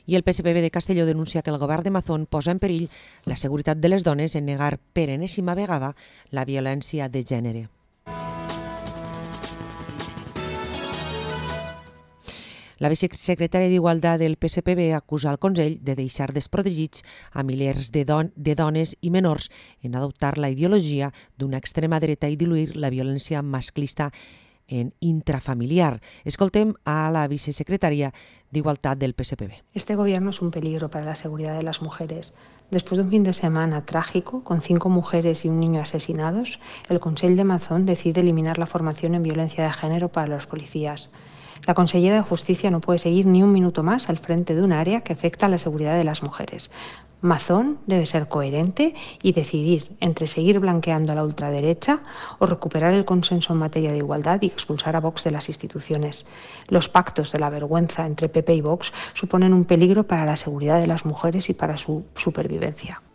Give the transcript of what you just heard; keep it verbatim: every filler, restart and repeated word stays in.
I el P S P B de Castelló denuncia que el govern de Mazón posa en perill la seguretat de les dones en negar per enèsima vegada la violència de gènere. La vicesecretària d'Igualtat del P S P B acusa el Consell de deixar desprotegits a milers de, don de dones i menors en adoptar la ideologia d'una extrema dreta i diluir la violència masclista en intrafamiliar. Escoltem a la vicesecretaria d'Igualtat del P S P B. Este gobierno es un peligro para la seguridad de las mujeres. Después de un fin de semana trágico, con cinco mujeres y un niño asesinados, el Consell de Mazón decide eliminar la formación en violencia de género para los policías. La consellera de Justicia no puede seguir ni un minuto más al frente de un área que afecta a la seguridad de las mujeres. Mazón debe ser coherente y decidir entre seguir blanqueando a la ultraderecha o recuperar el consenso en materia de igualdad y expulsar a Vox de las instituciones. Los pactos de la vergüenza entre P P y Vox suponen un peligro para la seguridad de las mujeres y para su supervivencia.